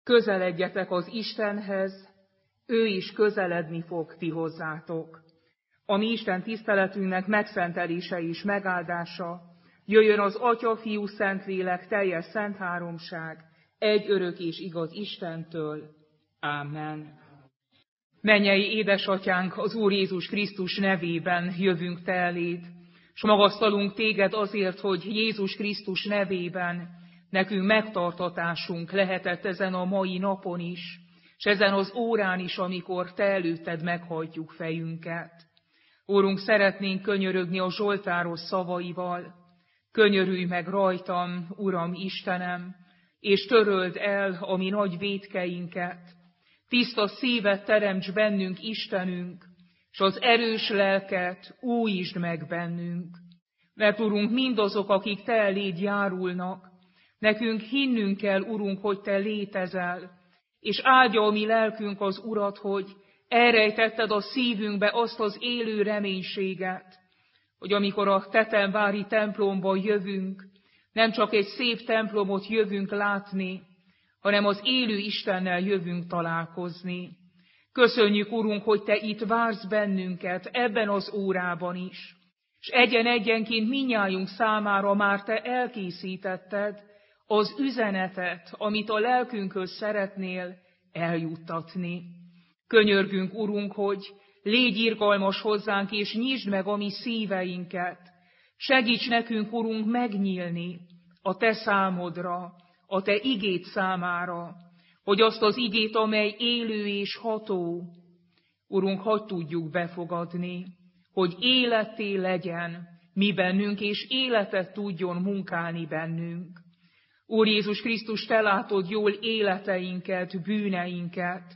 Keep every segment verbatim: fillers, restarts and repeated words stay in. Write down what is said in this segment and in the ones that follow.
Közeledjetek az Istenhez, ő is közeledni fog ti hozzátok. A mi Isten tiszteletünknek megszentelése és megáldása jöjjön az Atya, Fiú, Szentlélek, teljes szent háromság, egy örök és igaz Istentől. Ámen. Mennyei édesatyánk, az Úr Jézus Krisztus nevében jövünk te eléd, s magasztalunk téged azért, hogy Jézus Krisztus nevében nekünk megtartatásunk lehetett ezen a mai napon is, s ezen az órán is, amikor te előtted meghajtjuk fejünket. Úrunk, szeretnénk könyörögni a zsoltáros szavaival. Könyörülj meg rajtam, Uram Istenem, és töröld el a mi nagy vétkeinket. Tiszta szívet teremts bennünk, Istenünk, s az erős lelket újítsd meg bennünk. Mert, Urunk, mindazok, akik te eléd járulnak, nekünk hinnünk kell, Urunk, hogy te létezel, és áldja a mi lelkünk az Urat, hogy elrejtetted a szívünkbe azt az élő reménységet, hogy amikor a tetemvári templomba jövünk, nem csak egy szép templomot jövünk látni, hanem az élő Istennel jövünk találkozni. Köszönjük, Urunk, hogy te itt vársz bennünket ebben az órában is, és egyen-egyenként mindnyájunk számára már te elkészítetted az üzenetet, amit a lelkünkhöz szeretnél eljuttatni. Könyörgünk, Urunk, hogy légy irgalmas hozzánk, és nyisd meg a mi szíveinket. Segíts nekünk, Urunk, megnyílni a te számodra, a te igéd számára, hogy azt az igét, amely élő és ható, Urunk, hadd tudjuk befogadni, hogy életté legyen mi bennünk, és életet tudjon munkálni bennünk. Úr Jézus Krisztus, te látod jól életeinket, bűneinket,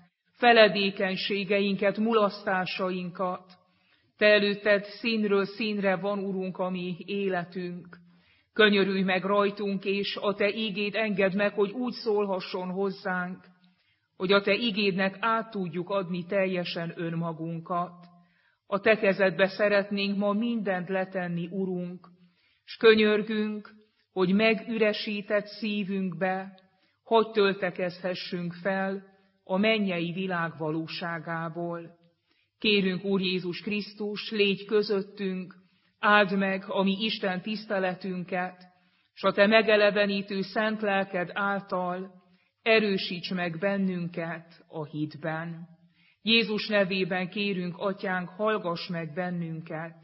feledékenységeinket, mulasztásainkat. Te előtted színről színre van, Urunk, a mi életünk. Könyörülj meg rajtunk, és a te igéd engedd meg, hogy úgy szólhasson hozzánk, hogy a te igédnek át tudjuk adni teljesen önmagunkat. A te kezedbe szeretnénk ma mindent letenni, Urunk, s könyörgünk, hogy megüresített szívünkbe, hogy töltekezhessünk fel a mennyei világ valóságából. Kérünk, Úr Jézus Krisztus, légy közöttünk, áld meg a mi Isten tiszteletünket, s a te megelevenítő szent lelked által erősíts meg bennünket a hitben. Jézus nevében kérünk, Atyánk, hallgass meg bennünket.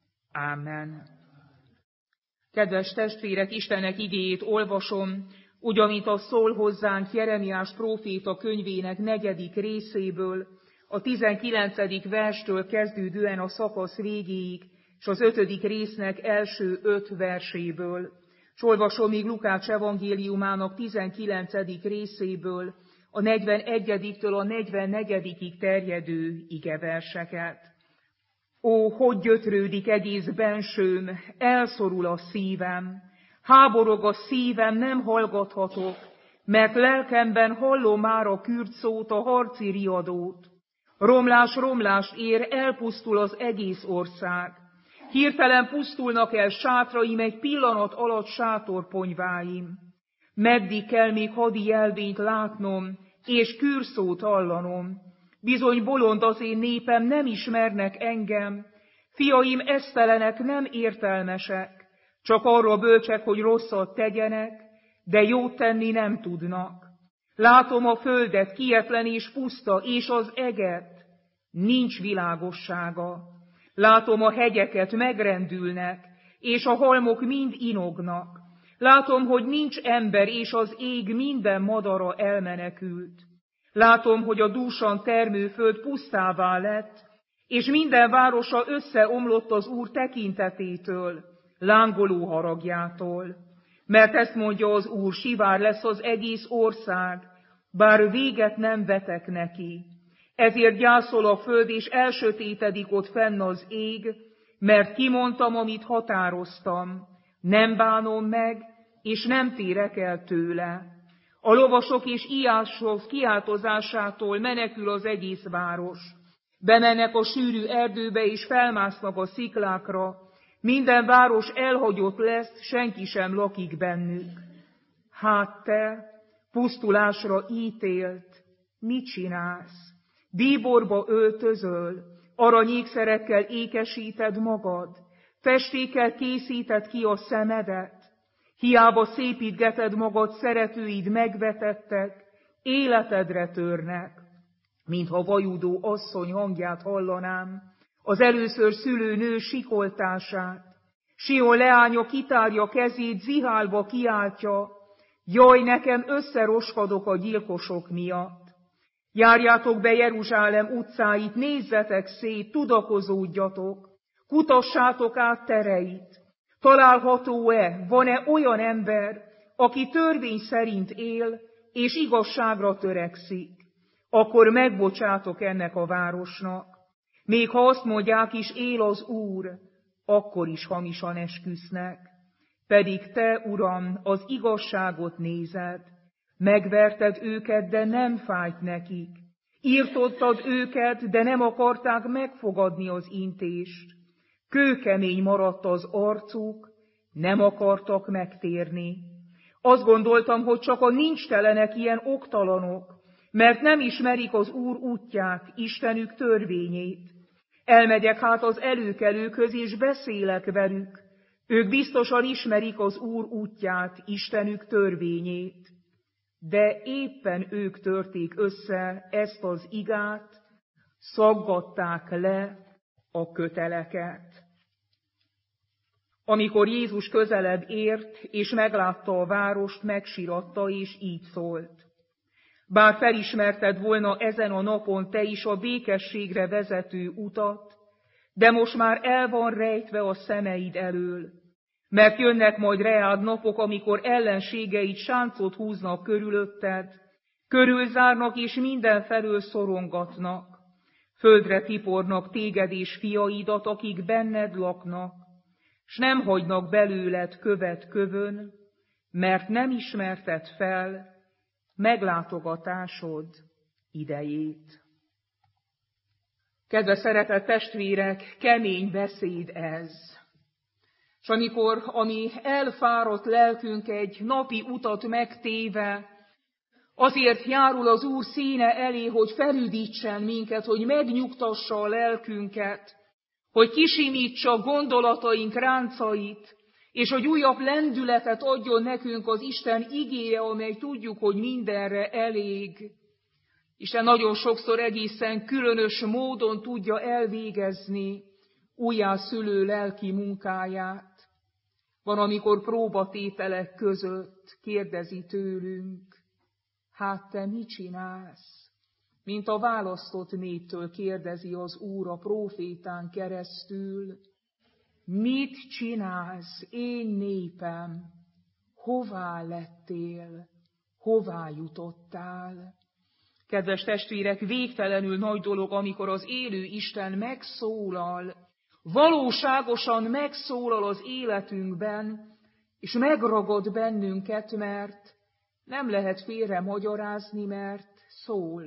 Ámen. Kedves testvérek, Istennek igéjét olvasom, úgy, amint az szól hozzánk Jeremiás próféta könyvének negyedik részéből, a tizenkilencedik verstől kezdődően a szakasz végéig, és az ötödik résznek első öt verséből. S olvasom még Lukács evangéliumának tizenkilencedik részéből, a negyvenegyediktől a negyvennegyedikig terjedő igeverseket. Ó, hogy gyötrődik egész bensőm, elszorul a szívem, háborog a szívem, nem hallgathatok, mert lelkemben hallom már a kürt szót, a harci riadót. Romlás romlást ér, elpusztul az egész ország. Hirtelen pusztulnak el sátraim, egy pillanat alatt sátorponyváim. Meddig kell még hadi jelvényt látnom, és kürszót hallanom? Bizony bolond az én népem, nem ismernek engem. Fiaim esztelenek, nem értelmesek, csak arra bölcsek, hogy rosszat tegyenek, de jót tenni nem tudnak. Látom a földet, kietlen és puszta, és az eget, nincs világossága. Látom a hegyeket, megrendülnek, és a halmok mind inognak. Látom, hogy nincs ember, és az ég minden madara elmenekült. Látom, hogy a dúsan termő föld pusztává lett, és minden városa összeomlott az Úr tekintetétől, lángoló haragjától. Mert ezt mondja az Úr, sivár lesz az egész ország, bár véget nem vetek neki. Ezért gyászol a föld, és elsötétedik ott fenn az ég, mert kimondtam, amit határoztam. Nem bánom meg, és nem térek el tőle. A lovasok és íjások kiáltozásától menekül az egész város. Bemennek a sűrű erdőbe, és felmásznak a sziklákra. Minden város elhagyott lesz, senki sem lakik bennük. Hát te, pusztulásra ítélt, mit csinálsz? Bíborba öltözöl, aranyékszerekkel ékesíted magad, festékkel készíted ki a szemedet, hiába szépítgeted magad, szeretőid megvetettek, életedre törnek, mintha vajudó asszony hangját hallanám, az először szülő nő sikoltását. Sion leánya kitárja kezét, zihálva kiáltja, jaj, nekem összeroskadok a gyilkosok miatt. Járjátok be Jeruzsálem utcáit, nézzetek szét, tudakozódjatok, kutassátok át tereit. Található-e, van-e olyan ember, aki törvény szerint él, és igazságra törekszik? Akkor megbocsátok ennek a városnak. Még ha azt mondják is, él az Úr, akkor is hamisan esküsznek. Pedig te, Uram, az igazságot nézed, megverted őket, de nem fájt nekik. Írtottad őket, de nem akarták megfogadni az intést. Kőkemény maradt az arcuk, nem akartak megtérni. Azt gondoltam, hogy csak a nincstelenek ilyen oktalanok, mert nem ismerik az Úr útját, Istenük törvényét. Elmegyek hát az előkelőkhöz, és beszélek velük. Ők biztosan ismerik az Úr útját, Istenük törvényét. De éppen ők törték össze ezt az igát, szaggatták le a köteleket. Amikor Jézus közelebb ért, és meglátta a várost, megsiratta, és így szólt. Bár felismerted volna ezen a napon te is a békességre vezető utat, de most már el van rejtve a szemeid elől, mert jönnek majd reád napok, amikor ellenségeid sáncot húznak körülötted, körülzárnak és mindenfelől szorongatnak. Földre tipornak téged és fiaidat, akik benned laknak, s nem hagynak belőled követ kövön, mert nem ismerted fel meglátogatásod idejét. Kedves szeretett testvérek, kemény beszéd ez. És amikor a mi elfáradt lelkünk egy napi utat megtéve, azért járul az Úr színe elé, hogy felüdítsen minket, hogy megnyugtassa a lelkünket, hogy kisimítsa gondolataink ráncait, és hogy újabb lendületet adjon nekünk az Isten igéje, amely tudjuk, hogy mindenre elég. Isten nagyon sokszor egészen különös módon tudja elvégezni újjászülő lelki munkáját. Van, amikor próbatételek között kérdezi tőlünk, hát te mit csinálsz? Mint a választott néptől kérdezi az Úr a prófétán keresztül, mit csinálsz, én népem? Hová lettél? Hová jutottál? Kedves testvérek, végtelenül nagy dolog, amikor az élő Isten megszólal, valóságosan megszólal az életünkben, és megragad bennünket, mert nem lehet félre magyarázni, mert szól.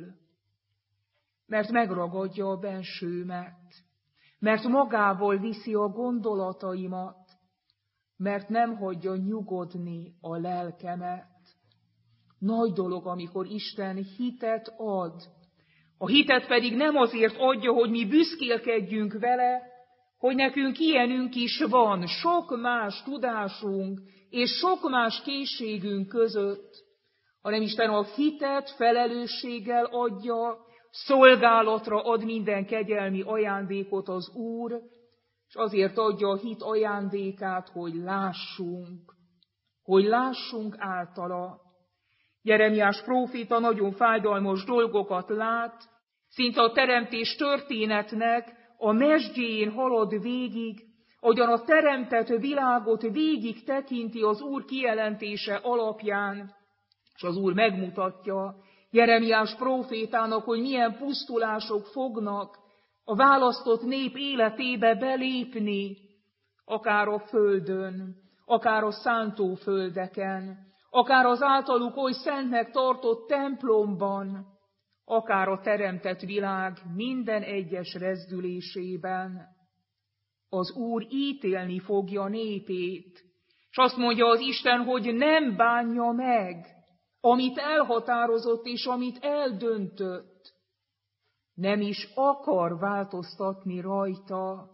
Mert megragadja a bensőmet, mert magával viszi a gondolataimat, mert nem hagyja nyugodni a lelkemet. Nagy dolog, amikor Isten hitet ad. A hitet pedig nem azért adja, hogy mi büszkélkedjünk vele, hogy nekünk ilyenünk is van, sok más tudásunk és sok más készségünk között, hanem Isten a hitet felelősséggel adja, szolgálatra ad minden kegyelmi ajándékot az Úr, és azért adja a hit ajándékát, hogy lássunk, hogy lássunk általa. Jeremiás próféta nagyon fájdalmas dolgokat lát, szinte a teremtés történetnek a mesdjén halad végig, ahogyan a teremtett világot végig tekinti az Úr kijelentése alapján, és az Úr megmutatja Jeremiás prófétának, hogy milyen pusztulások fognak a választott nép életébe belépni, akár a földön, akár a szántóföldeken, akár az általuk oly szentnek tartott templomban, akár a teremtett világ minden egyes rezdülésében. Az Úr ítélni fogja népét, és azt mondja az Isten, hogy nem bánja meg, amit elhatározott és amit eldöntött, nem is akar változtatni rajta,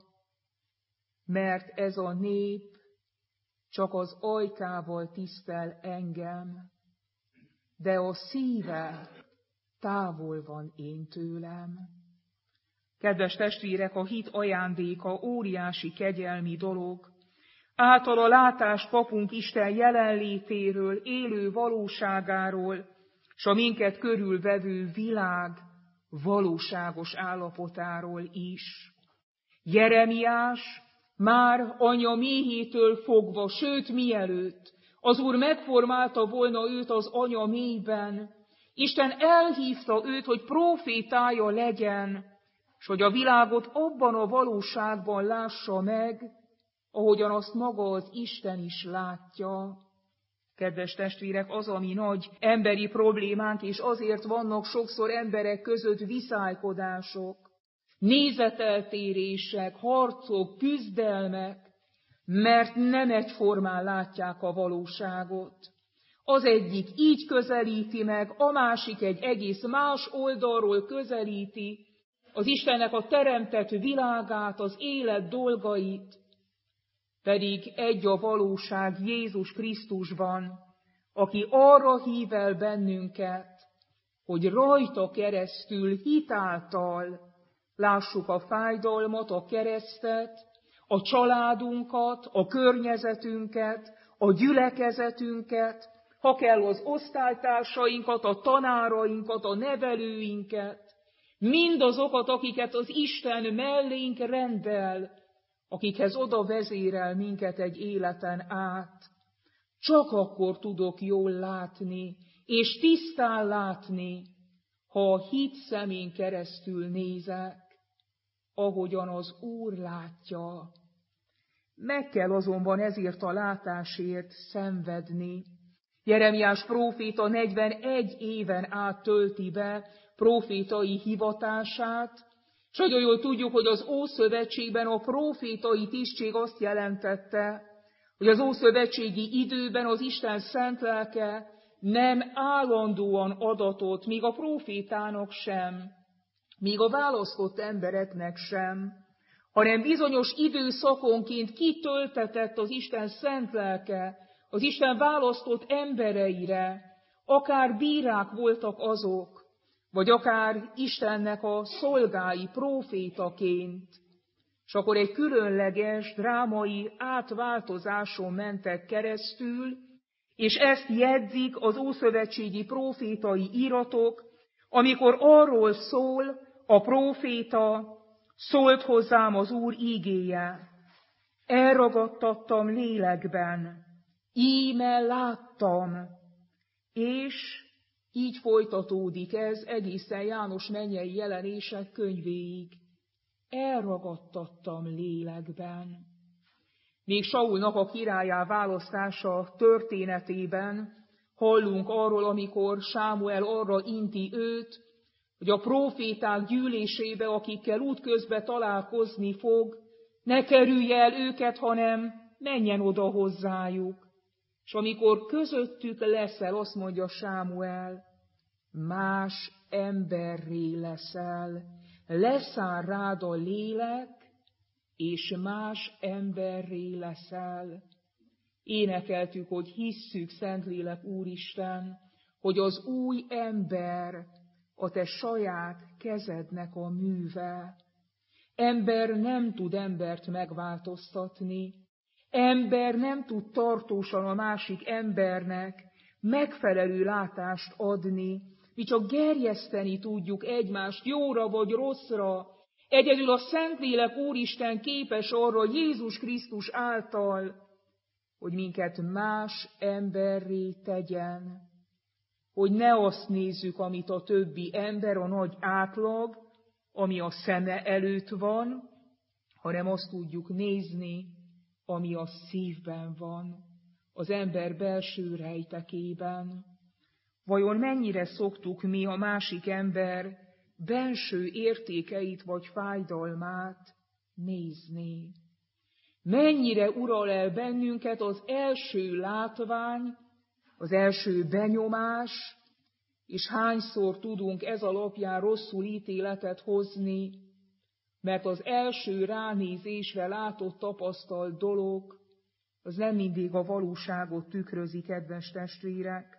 mert ez a nép csak az ajkával tisztel engem, de a szíve távol van én tőlem. Kedves testvérek, a hit ajándéka óriási kegyelmi dolog. Általa látást kapunk Isten jelenlétéről, élő valóságáról, s a minket körülvevő világ valóságos állapotáról is. Jeremiás már anya méhétől fogva, sőt mielőtt az Úr megformálta volna őt az anya mélyben, Isten elhívta őt, hogy prófétája legyen, s hogy a világot abban a valóságban lássa meg, ahogyan azt maga az Isten is látja. Kedves testvérek, az, ami nagy emberi problémánk, és azért vannak sokszor emberek között viszálykodások, nézeteltérések, harcok, küzdelmek, mert nem egyformán látják a valóságot. Az egyik így közelíti meg, a másik egy egész más oldalról közelíti az Istennek a teremtett világát, az élet dolgait, pedig egy a valóság Jézus Krisztusban, aki arra hív el bennünket, hogy rajta keresztül hitáltal lássuk a fájdalmat, a keresztet, a családunkat, a környezetünket, a gyülekezetünket, ha kell az osztálytársainkat, a tanárainkat, a nevelőinket, mindazokat, akiket az Isten mellénk rendel, akikhez oda vezérel minket egy életen át. Csak akkor tudok jól látni, és tisztán látni, ha a hit szemén keresztül nézek, ahogyan az Úr látja. Meg kell azonban ezért a látásért szenvedni. Jeremiás próféta negyvenegy éven át tölti be prófétai hivatását, és nagyon jól tudjuk, hogy az Ószövetségben a prófétai tisztség azt jelentette, hogy az ószövetségi időben az Isten szent lelke nem állandóan adatott, míg a prófétának sem, míg a választott embereknek sem, hanem bizonyos időszakonként kitöltetett az Isten szent lelke, az Isten választott embereire, akár bírák voltak azok, vagy akár Istennek a szolgái prófétaként, és akkor egy különleges, drámai átváltozáson mentek keresztül, és ezt jegyzik az ószövetségi prófétai íratok, amikor arról szól a próféta, szólt hozzám az Úr ígéje, elragadtattam lélekben, íme láttam, és így folytatódik ez egészen János mennyei jelenések könyvéig. Elragadtattam lélekben. Még Saulnak a királlyá választása történetében hallunk arról, amikor Sámuel arra inti őt, hogy a próféták gyűlésébe, akikkel útközben találkozni fog, ne kerülje el őket, hanem menjen oda hozzájuk. És amikor közöttük leszel, azt mondja Sámuel, más emberré leszel, leszáll rád a lélek, és más emberré leszel. Énekeltük, hogy hisszük, Szentlélek Úristen, hogy az új ember a te saját kezednek a műve. Ember nem tud embert megváltoztatni, ember nem tud tartósan a másik embernek megfelelő látást adni, mi csak gerjeszteni tudjuk egymást jóra vagy rosszra. Egyedül a Szentlélek Úristen képes arra Jézus Krisztus által, hogy minket más emberré tegyen, hogy ne azt nézzük, amit a többi ember, a nagy átlag, ami a szeme előtt van, hanem azt tudjuk nézni, ami a szívben van, az ember belső rejtekében. Vajon mennyire szoktuk mi a másik ember belső értékeit vagy fájdalmát nézni? Mennyire ural el bennünket az első látvány, az első benyomás, és hányszor tudunk ez alapján rosszul ítéletet hozni, mert az első ránézésre látott, tapasztalt dolog, az nem mindig a valóságot tükrözi, kedves testvérek.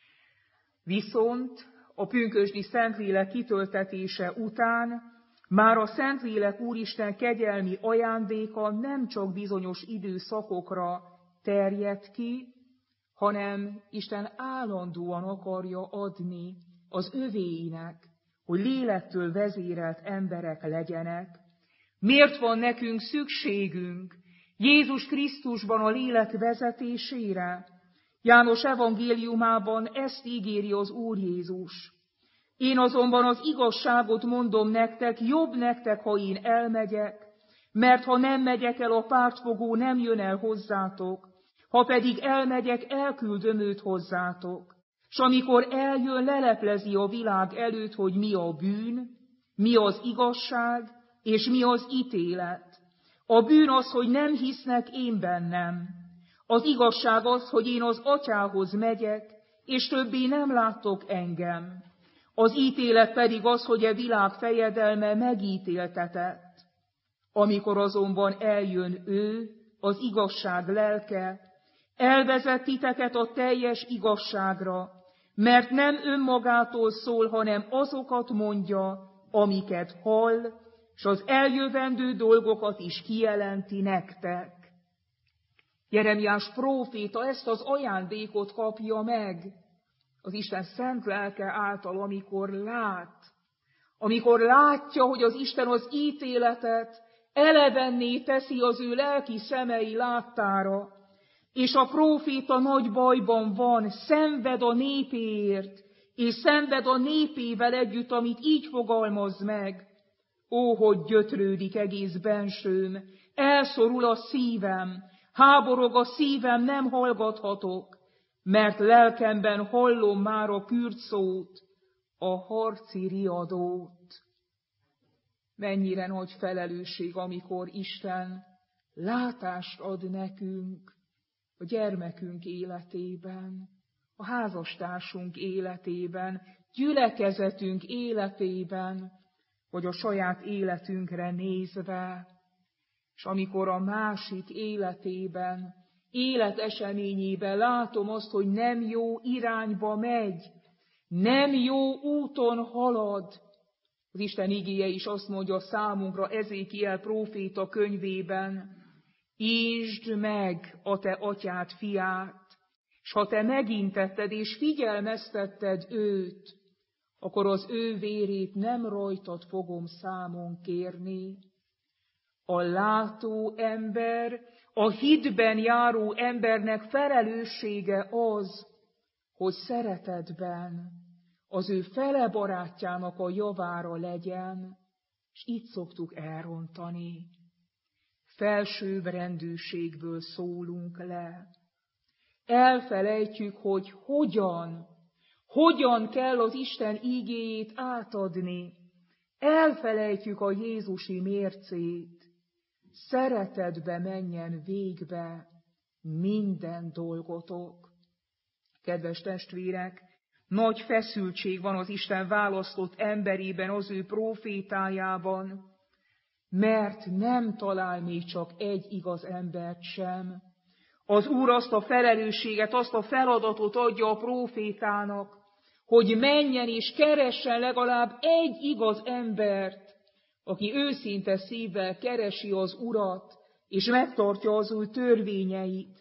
Viszont a pünkösdi Szentlélek kitöltetése után már a Szentlélek Úristen kegyelmi ajándéka nem csak bizonyos időszakokra terjed ki, hanem Isten állandóan akarja adni az övéinek, hogy lélektől vezérelt emberek legyenek. Miért van nekünk szükségünk Jézus Krisztusban a lélek vezetésére? János evangéliumában ezt ígéri az Úr Jézus. Én azonban az igazságot mondom nektek, jobb nektek, ha én elmegyek, mert ha nem megyek el, a pártfogó nem jön el hozzátok, ha pedig elmegyek, elküldöm őt hozzátok. S amikor eljön, leleplezi a világ előtt, hogy mi a bűn, mi az igazság, és mi az ítélet. A bűn az, hogy nem hisznek én bennem. Az igazság az, hogy én az Atyához megyek, és többé nem láttok engem. Az ítélet pedig az, hogy a világ fejedelme megítéltetett. Amikor azonban eljön ő, az igazság lelke, elvezet titeket a teljes igazságra, mert nem önmagától szól, hanem azokat mondja, amiket hall, s az eljövendő dolgokat is kijelenti nektek. Jeremiás próféta ezt az ajándékot kapja meg az Isten szent lelke által, amikor lát, amikor látja, hogy az Isten az ítéletet elevenné teszi az ő lelki szemei láttára, és a próféta nagy bajban van, szenved a népéért, és szenved a népével együtt, amit így fogalmaz meg. Ó, hogy gyötrődik egész bensőm, elszorul a szívem, háborog a szívem, nem hallgathatok, mert lelkemben hallom már a kürt szót, a harci riadót. Mennyire nagy felelősség, amikor Isten látást ad nekünk a gyermekünk életében, a házastársunk életében, gyülekezetünk életében, vagy a saját életünkre nézve, és amikor a másik életében, életeseményében látom azt, hogy nem jó irányba megy, nem jó úton halad. Az Isten igéje is azt mondja számunkra Ezékiel próféta könyvében, ízsd meg a te atyád fiát, s ha te megintetted és figyelmeztetted őt, akkor az ő vérét nem rajtad fogom számon kérni. A látó ember, a hitben járó embernek felelőssége az, hogy szeretetben az ő fele barátjának a javára legyen, és így szoktuk elrontani. Felsőbb rendűségből szólunk le. Elfelejtjük, hogy hogyan, hogyan kell az Isten ígéjét átadni. Elfelejtjük a jézusi mércét. Szeretetbe menjen végbe minden dolgotok. Kedves testvérek, nagy feszültség van az Isten választott emberében, az ő prófétájában, mert nem talál még csak egy igaz embert sem. Az Úr azt a felelősséget, azt a feladatot adja a prófétának, hogy menjen és keressen legalább egy igaz embert, aki őszinte szívvel keresi az Urat, és megtartja az ő törvényeit.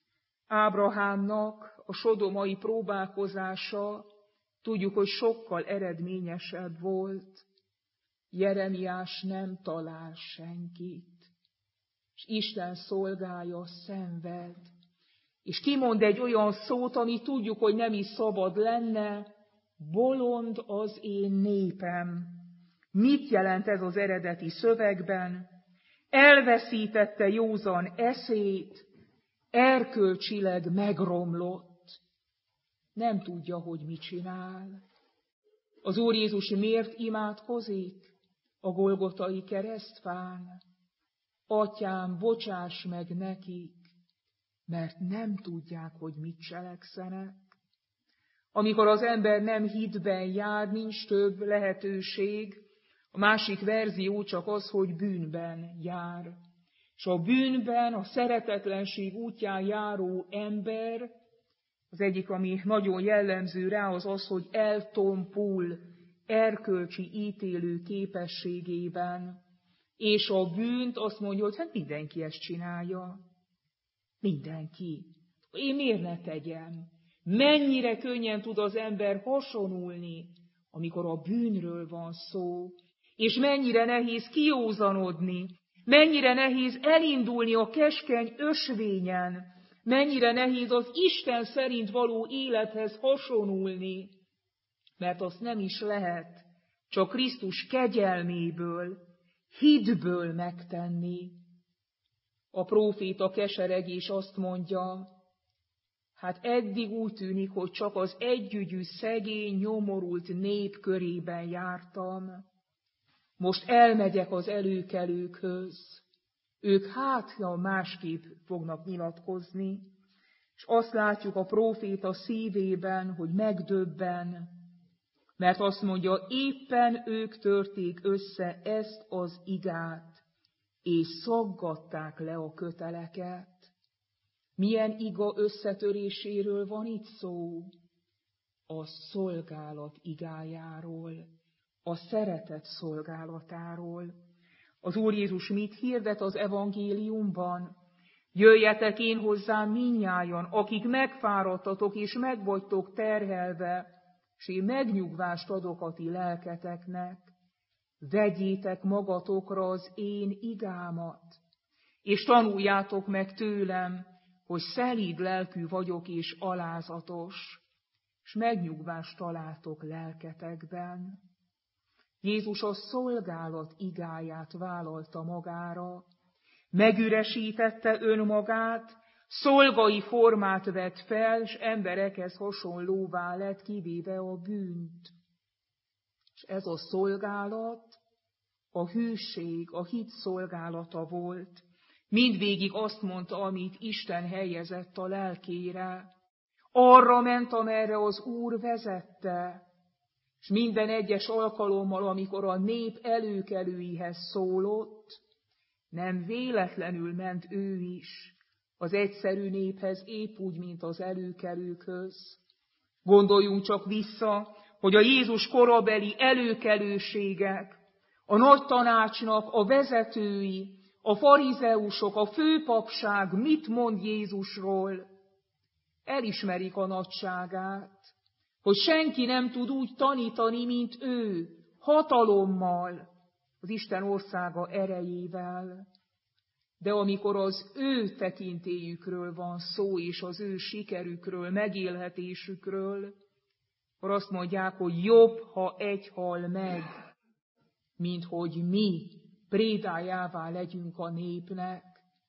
Ábrahámnak a sodomai próbálkozása, tudjuk, hogy sokkal eredményesebb volt. Jeremiás nem talál senkit, és Isten szolgája szenved. És kimond egy olyan szót, ami tudjuk, hogy nem is szabad lenne, bolond az én népem. Mit jelent ez az eredeti szövegben? Elveszítette józan eszét, erkölcsileg megromlott. Nem tudja, hogy mit csinál. Az Úr Jézus miért imádkozik a Golgotai keresztfán? Atyám, bocsáss meg nekik, mert nem tudják, hogy mit cselekszenek. Amikor az ember nem hitben jár, nincs több lehetőség. A másik verzió csak az, hogy bűnben jár. És a bűnben, a szeretetlenség útján járó ember, az egyik, ami nagyon jellemző rá, az az, hogy eltompul erkölcsi ítélő képességében. És a bűnt azt mondja, hogy hát mindenki ezt csinálja. Mindenki. Én miért ne tegyem? Mennyire könnyen tud az ember hasonulni, amikor a bűnről van szó, és mennyire nehéz kiózanodni, mennyire nehéz elindulni a keskeny ösvényen, mennyire nehéz az Isten szerint való élethez hasonulni, mert azt nem is lehet csak Krisztus kegyelméből, hitből megtenni. A próféta kesereg és azt mondja, hát eddig úgy tűnik, hogy csak az együgyű, szegény, nyomorult nép körében jártam. Most elmegyek az előkelőkhöz. Ők hát, ha másképp fognak nyilatkozni, és azt látjuk a próféta szívében, hogy megdöbben, mert azt mondja, éppen ők törték össze ezt az igát, és szaggatták le a köteleket. Milyen iga összetöréséről van itt szó? A szolgálat igájáról, a szeretet szolgálatáról. Az Úr Jézus mit hirdet az evangéliumban? Jöjjetek én hozzám mindnyájan, akik megfáradtatok és megvagytok terhelve, s én megnyugvást adok a ti lelketeknek. Vegyétek magatokra az én igámat, és tanuljátok meg tőlem, hogy szelíd lelkű vagyok és alázatos, s megnyugvást találtok lelketekben. Jézus a szolgálat igáját vállalta magára, megüresítette önmagát, szolgai formát vett fel, s emberekhez hasonlóvá lett, kivéve a bűnt. És ez a szolgálat, a hűség, a hit szolgálata volt. Mindvégig azt mondta, amit Isten helyezett a lelkére. Arra ment, amerre az Úr vezette, és minden egyes alkalommal, amikor a nép előkelőihez szólott, nem véletlenül ment ő is az egyszerű néphez, épp úgy, mint az előkelőkhöz. Gondoljunk csak vissza, hogy a Jézus korabeli előkelőségek, a nagy tanácsnak a vezetői, a farizeusok, a főpapság mit mond Jézusról? Elismerik a nagyságát, hogy senki nem tud úgy tanítani, mint ő, hatalommal, az Isten országa erejével. De amikor az ő tekintélyükről van szó, és az ő sikerükről, megélhetésükről, akkor azt mondják, hogy jobb, ha egy hal meg, mint hogy mi prédájává legyünk a népnek.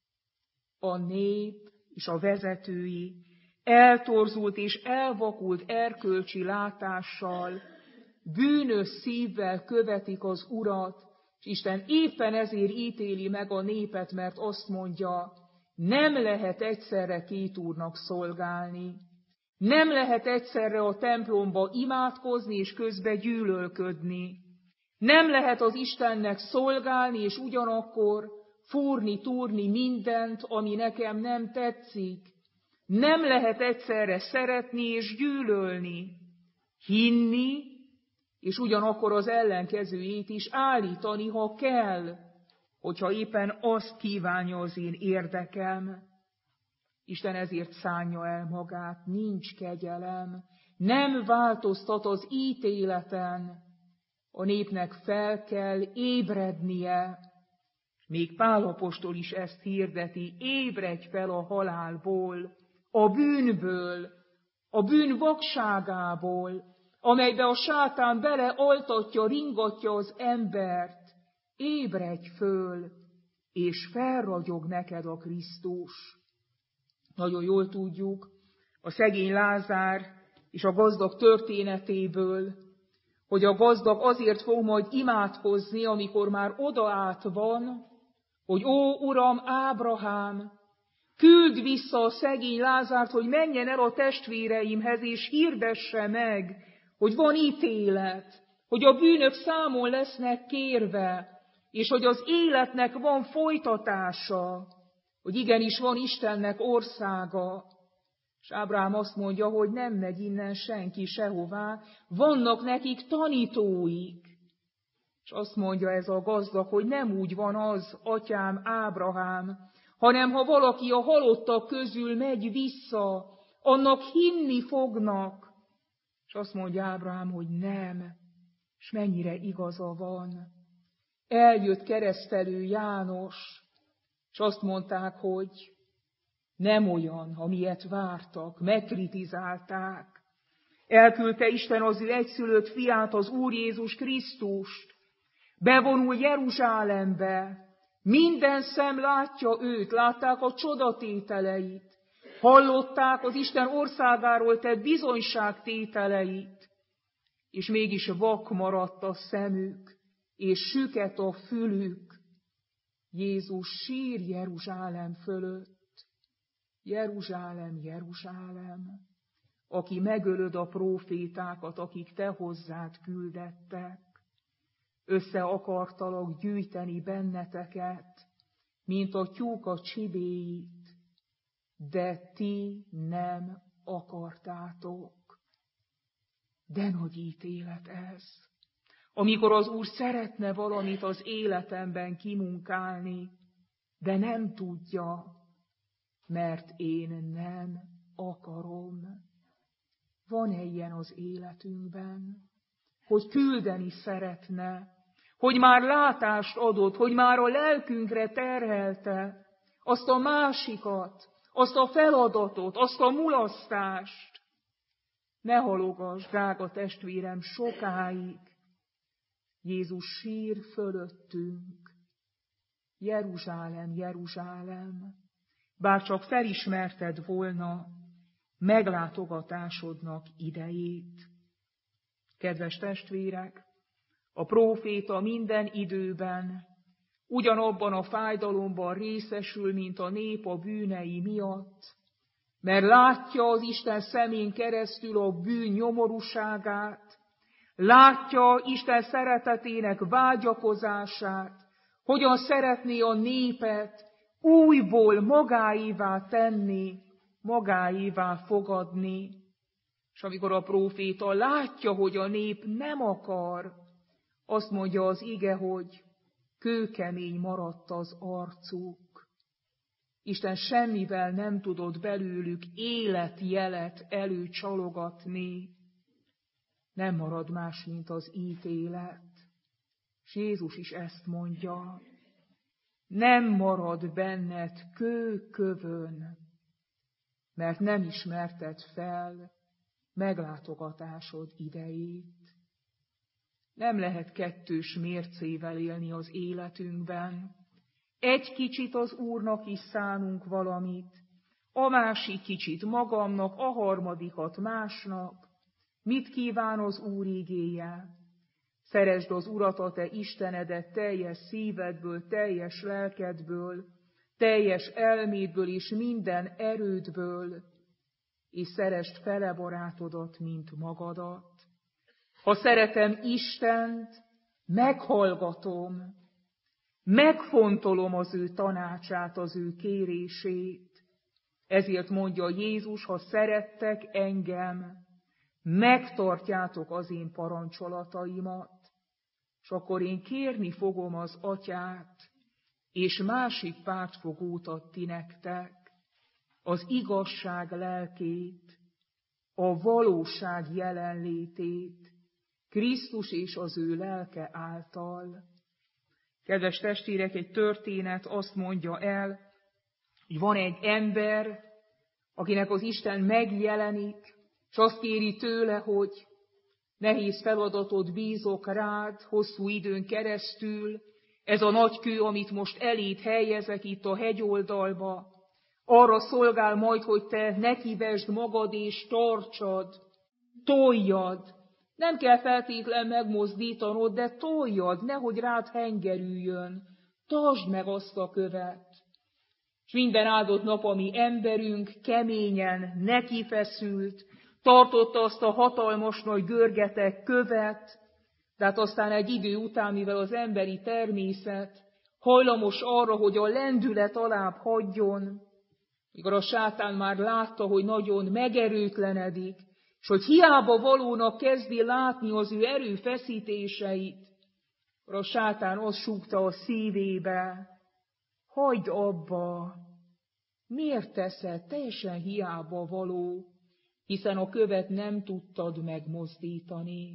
A nép és a vezetői eltorzult és elvakult erkölcsi látással, bűnös szívvel követik az Urat, és Isten éppen ezért ítéli meg a népet, mert azt mondja, nem lehet egyszerre két úrnak szolgálni. Nem lehet egyszerre a templomba imádkozni és közben gyűlölködni. Nem lehet az Istennek szolgálni, és ugyanakkor fúrni, túrni mindent, ami nekem nem tetszik. Nem lehet egyszerre szeretni és gyűlölni, hinni, és ugyanakkor az ellenkezőjét is állítani, ha kell, hogyha éppen azt kívánja az én érdekem. Isten ezért szánja el magát, nincs kegyelem, nem változtat az ítéleten, a népnek fel kell ébrednie. Még Pál apostol is ezt hirdeti, ébredj fel a halálból, a bűnből, a bűn vakságából, amelybe a sátán belealtatja, ringatja az embert. Ébredj föl, és felragyog neked a Krisztus. Nagyon jól tudjuk a szegény Lázár és a gazdag történetéből, hogy a gazdag azért fog majd imádkozni, amikor már odaállt van, hogy ó, Uram, Ábrahám, Küld vissza a szegény Lázárt, hogy menjen el a testvéreimhez, és hirdesse meg, hogy van ítélet, hogy a bűnök számon lesznek kérve, és hogy az életnek van folytatása, hogy igenis van Istennek országa. És Ábrahám azt mondja, hogy nem megy innen senki sehová, vannak nekik tanítóik. És azt mondja ez a gazdag, hogy nem úgy van az, atyám Ábrahám, hanem ha valaki a halottak közül megy vissza, annak hinni fognak. És azt mondja Ábrahám, hogy nem, és mennyire igaza van. Eljött keresztelő János, és azt mondták, hogy nem olyan, amilyet vártak, megkritizálták. Elküldte Isten az ő egyszülött fiát, az Úr Jézus Krisztust, bevonul Jeruzsálembe, minden szem látja őt, látták a csodatételeit, hallották az Isten országáról tett bizonyságtételeit, és mégis vak maradt a szemük, és süket a fülük. Jézus sír Jeruzsálem fölött. Jeruzsálem, Jeruzsálem, aki megölöd a prófétákat, akik te hozzád küldettek. Össze akartalak gyűjteni benneteket, mint a tyúk a csibéit, de ti nem akartátok. De nagy ítélet ez, amikor az Úr szeretne valamit az életemben kimunkálni, de nem tudja, mert én nem akarom. Van-e ilyen az életünkben, hogy küldeni szeretne, hogy már látást adott, hogy már a lelkünkre terhelte azt a másikat, azt a feladatot, azt a mulasztást. Ne halogass, drága testvérem, sokáig. Jézus sír fölöttünk. Jeruzsálem, Jeruzsálem, bár csak felismerted volna meglátogatásodnak idejét. Kedves testvérek, a próféta minden időben ugyanabban a fájdalomban részesül, mint a nép a bűnei miatt, mert látja az Isten szemén keresztül a bűn nyomorúságát, látja Isten szeretetének vágyakozását, hogyan szeretné a népet újból magáévá tenni, magáévá fogadni. És amikor a próféta látja, hogy a nép nem akar, azt mondja az ige, hogy kőkemény maradt az arcuk. Isten semmivel nem tudott belőlük életjelet előcsalogatni. Nem marad más, mint az ítélet. És Jézus is ezt mondja. Nem marad benned kőkövön, mert nem ismerted fel meglátogatásod idejét. Nem lehet kettős mércével élni az életünkben. Egy kicsit az Úrnak is szánunk valamit, a másik kicsit magamnak, a harmadikat másnak. Mit kíván az Úr igéje? Szeresd az Urat, a te Istenedet teljes szívedből, teljes lelkedből, teljes elmédből és minden erődből, és szeresd fele barátodat, mint magadat. Ha szeretem Istent, meghallgatom, megfontolom az ő tanácsát, az ő kérését. Ezért mondja Jézus, ha szerettek engem, megtartjátok az én parancsolataimat, és akkor én kérni fogom az Atyát, és másik pártfogót ad ti nektek, az igazság lelkét, a valóság jelenlétét, Krisztus és az ő lelke által. Kedves testvérek, egy történet azt mondja el, hogy van egy ember, akinek az Isten megjelenik, és azt kéri tőle, hogy nehéz feladatot bízok rád hosszú időn keresztül, ez a nagy kő, amit most eléd helyezek itt a hegyoldalba, arra szolgál majd, hogy te nekivesd magad és tartsad, toljad. Nem kell feltétlen megmozdítanod, de toljad, nehogy rád hengerüljön. Tartsd meg azt a követ. és minden áldott nap, ami emberünk keményen nekifeszült, tartotta azt a hatalmas nagy görgeteg követ, de hát aztán egy idő után, mivel az emberi természet hajlamos arra, hogy a lendület alább hagyjon, mikor a sátán már látta, hogy nagyon megerőtlenedik, és hogy hiába valónak kezdi látni az ő erőfeszítéseit, akkor a sátán azt súgta a szívébe, hagyd abba, miért teszed, teljesen hiába való, hiszen a követ nem tudtad megmozdítani.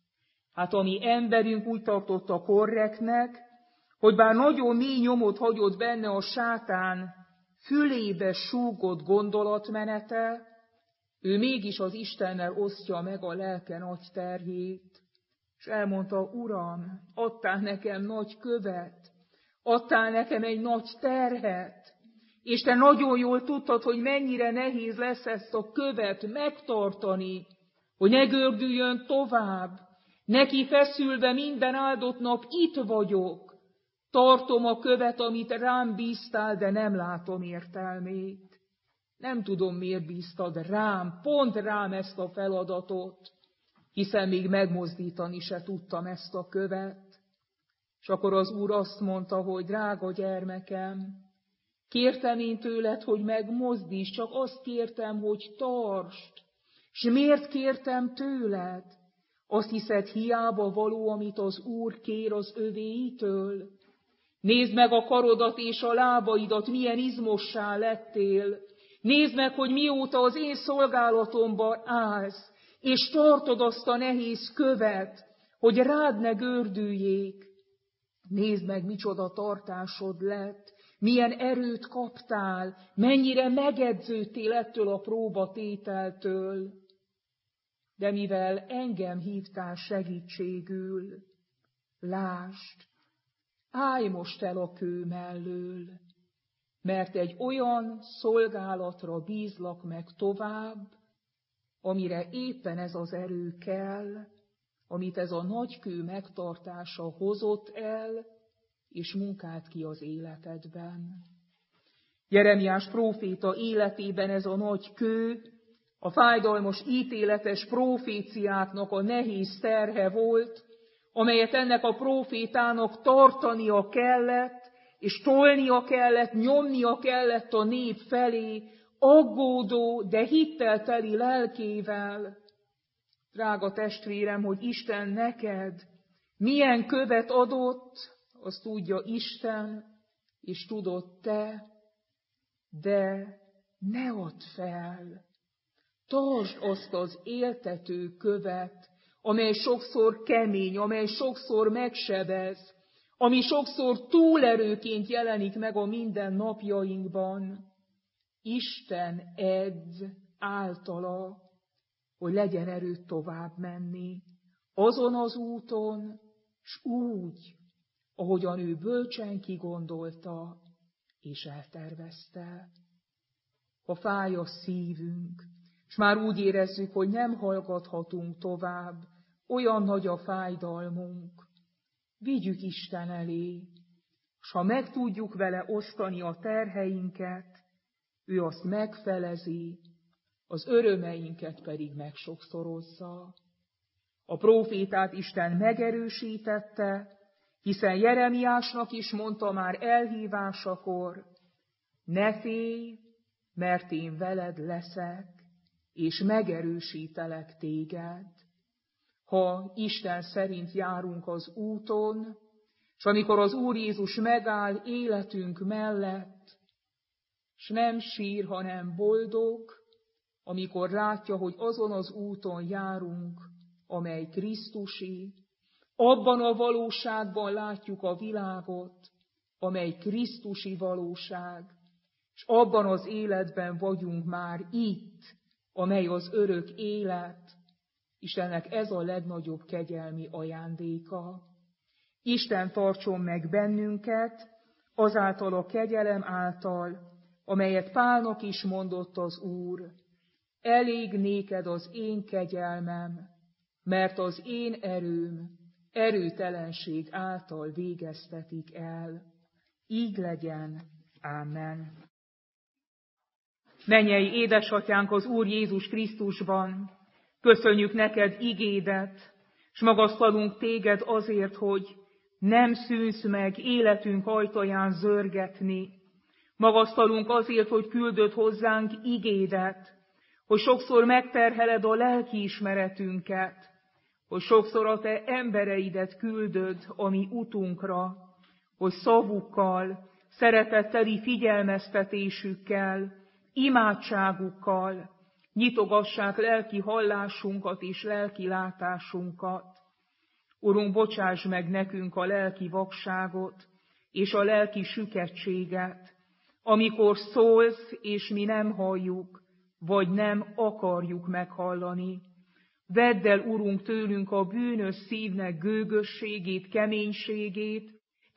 Hát a mi emberünk úgy tartotta korrektnek, hogy bár nagyon mély nyomot hagyott benne a sátán fülébe súgott gondolatmenete, ő mégis az Istennel osztja meg a lelke nagy terhét, és elmondta, Uram, adtál nekem nagy követ, adtál nekem egy nagy terhet, és te nagyon jól tudtad, hogy mennyire nehéz lesz ezt a követ megtartani, hogy ne gördüljön tovább. Neki feszülve minden áldott nap itt vagyok, tartom a követ, amit rám bíztál, de nem látom értelmét. Nem tudom, miért bíztad rám, pont rám ezt a feladatot, hiszen még megmozdítani se tudtam ezt a követ. És akkor az Úr azt mondta, hogy drága gyermekem, kértem én tőled, hogy megmozdíts, csak azt kértem, hogy tartsd. És miért kértem tőled? Azt hiszed, hiába való, amit az Úr kér az övéitől? Nézd meg a karodat és a lábaidat, milyen izmossá lettél. Nézd meg, hogy mióta az én szolgálatomban állsz, és tartod azt a nehéz követ, hogy rád ne gördüljék. Nézd meg, micsoda tartásod lett, milyen erőt kaptál, mennyire megedződtél ettől a próbatételtől. De mivel engem hívtál segítségül, lásd, állj most el a kő mellől, mert egy olyan szolgálatra bízlak meg tovább, amire éppen ez az erő kell, amit ez a nagy kő megtartása hozott el, és munkált ki az életedben. Jeremiás próféta életében ez a nagy kő, a fájdalmas, ítéletes proféciáknak a nehéz terhe volt, amelyet ennek a prófétának tartania kellett, és tolnia kellett, nyomnia kellett a nép felé, aggódó, de hittel teli lelkével. Drága testvérem, hogy Isten neked milyen követ adott, azt tudja Isten, és tudod te, de ne add fel. Tartsd azt az éltető követ, amely sokszor kemény, amely sokszor megsebez, ami sokszor túlerőként jelenik meg a mindennapjainkban. Isten edz általa, hogy legyen erőt tovább menni, azon az úton, s úgy, ahogyan ő bölcsen kigondolta és eltervezte. Ha fáj a szívünk, és már úgy érezzük, hogy nem hallgathatunk tovább, olyan nagy a fájdalmunk, vigyük Isten elé, s ha meg tudjuk vele osztani a terheinket, ő azt megfelezi, az örömeinket pedig megsokszorozza. A prófétát Isten megerősítette, hiszen Jeremiásnak is mondta már elhívásakor, ne félj, mert én veled leszek, és megerősítelek téged. Ha Isten szerint járunk az úton, és amikor az Úr Jézus megáll életünk mellett, s nem sír, hanem boldog, amikor látja, hogy azon az úton járunk, amely Krisztusi, abban a valóságban látjuk a világot, amely Krisztusi valóság, és abban az életben vagyunk már itt, amely az örök élet, Istennek ez a legnagyobb kegyelmi ajándéka. Isten tartson meg bennünket, azáltal a kegyelem által, amelyet Pálnak is mondott az Úr, elég néked az én kegyelmem, mert az én erőm erőtelenség által végeztetik el. Így legyen. Ámen. Mennyei édesatyánk az Úr Jézus Krisztusban, köszönjük neked igédet, s magasztalunk téged azért, hogy nem szűnsz meg életünk ajtaján zörgetni. Magasztalunk azért, hogy küldöd hozzánk igédet, hogy sokszor megterheled a lelkiismeretünket, hogy sokszor a te embereidet küldöd a mi utunkra, hogy szavukkal, szeretetteli figyelmeztetésükkel, imádságukkal nyitogassák lelki hallásunkat és lelki látásunkat. Urunk, bocsáss meg nekünk a lelki vakságot és a lelki süketséget, amikor szólsz, és mi nem halljuk, vagy nem akarjuk meghallani. Vedd el, Urunk, tőlünk a bűnös szívnek gőgösségét, keménységét,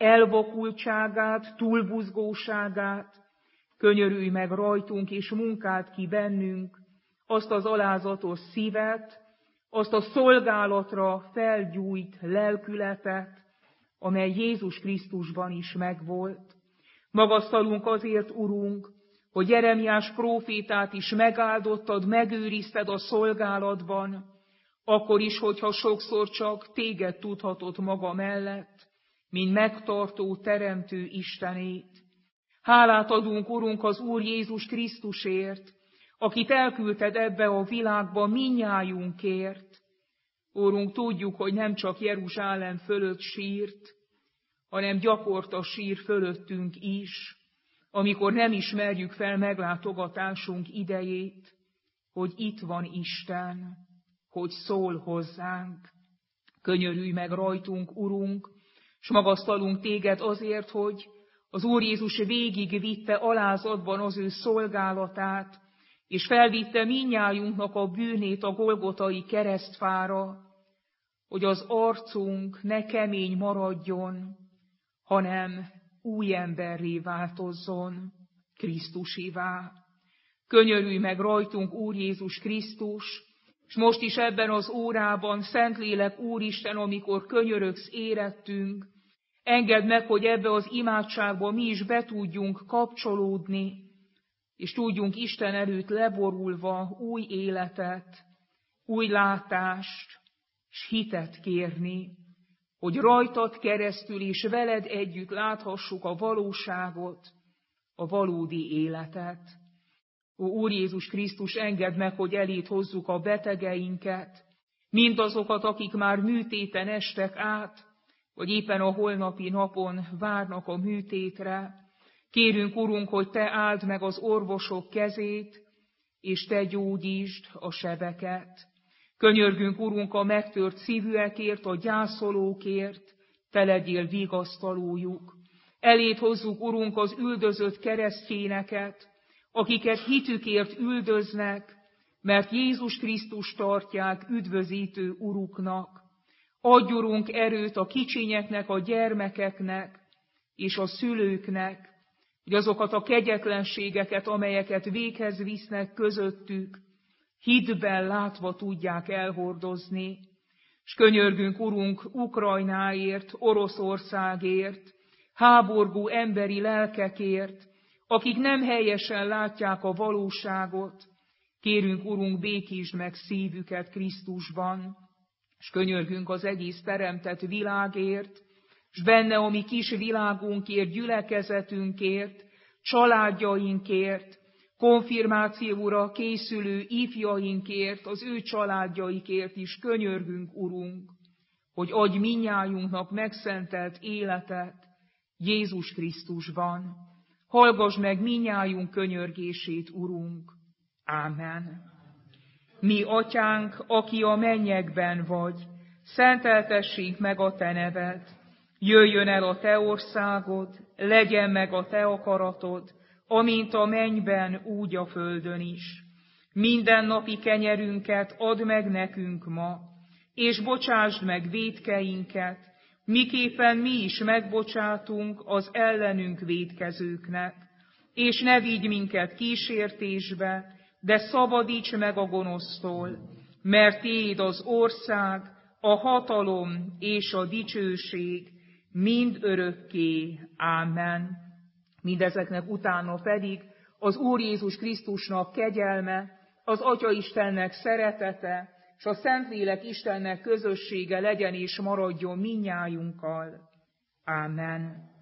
elvakultságát, túlbuzgóságát, könyörülj meg rajtunk, és munkáld ki bennünk azt az alázatos szívet, azt a szolgálatra felgyújt lelkületet, amely Jézus Krisztusban is megvolt. Magasztalunk azért, Urunk, hogy Jeremiás prófétát is megáldottad, megőrizted a szolgálatban, akkor is, hogyha sokszor csak téged tudhatott maga mellett, mint megtartó, teremtő Istenét. Hálát adunk, Urunk, az Úr Jézus Krisztusért, akit elküldted ebbe a világba mindnyájunkért. Úrunk, tudjuk, hogy nem csak Jeruzsálem fölött sírt, hanem gyakorta sír fölöttünk is, amikor nem ismerjük fel meglátogatásunk idejét, hogy itt van Isten, hogy szól hozzánk. Könyörülj meg rajtunk, Urunk, s magasztalunk téged azért, hogy az Úr Jézus végig vitte alázatban az ő szolgálatát, és felvitte mindnyájunknak a bűnét a Golgotai keresztfára, hogy az arcunk ne kemény maradjon, hanem új emberré változzon, Krisztusivá. Könyörülj meg rajtunk, Úr Jézus Krisztus, és most is ebben az órában, Szentlélek Úristen, amikor könyörögsz érettünk, engedd meg, hogy ebbe az imádságba mi is be tudjunk kapcsolódni, és tudjunk Isten előtt leborulva új életet, új látást, s hitet kérni, hogy rajtad keresztül és veled együtt láthassuk a valóságot, a valódi életet. Ó, Úr Jézus Krisztus, engedd meg, hogy eléd hozzuk a betegeinket, mindazokat, akik már műtéten estek át, vagy éppen a holnapi napon várnak a műtétre. Kérünk, Urunk, hogy te áld meg az orvosok kezét, és te gyógyítsd a sebeket. Könyörgünk, Urunk, a megtört szívűekért, a gyászolókért, te legyél vigasztalójuk. Eléd hozzuk, Urunk, az üldözött keresztényeket, akiket hitükért üldöznek, mert Jézus Krisztus tartják üdvözítő Uruknak. Adj, Urunk, erőt a kicsinyeknek, a gyermekeknek és a szülőknek, hogy azokat a kegyetlenségeket, amelyeket véghez visznek közöttük, hitben látva tudják elhordozni. S könyörgünk, Urunk, Ukrajnáért, Oroszországért, háborgó emberi lelkekért, akik nem helyesen látják a valóságot. Kérünk, Urunk, békítsd meg szívüket Krisztusban, s könyörgünk az egész teremtett világért, s benne a mi kis világunkért, gyülekezetünkért, családjainkért, konfirmációra készülő ifjainkért, az ő családjaikért is könyörgünk, Urunk, hogy adj mindnyájunknak megszentelt életet Jézus Krisztusban. Hallgass meg mindnyájunk könyörgését, Urunk. Ámen. Mi, Atyánk, aki a mennyekben vagy, szenteltessék meg a te neved. Jöjjön el a te országod, legyen meg a te akaratod, amint a mennyben, úgy a földön is. Mindennapi kenyerünket add meg nekünk ma, és bocsásd meg vétkeinket, miképpen mi is megbocsátunk az ellenünk vétkezőknek. És ne vigy minket kísértésbe, de szabadíts meg a gonosztól, mert tiéd az ország, a hatalom és a dicsőség mind örökké. Ámen. Mindezeknek utána pedig az Úr Jézus Krisztusnak kegyelme, az Atya Istennek szeretete, és a Szentlélek Istennek közössége legyen és maradjon mindnyájunkkal. Ámen.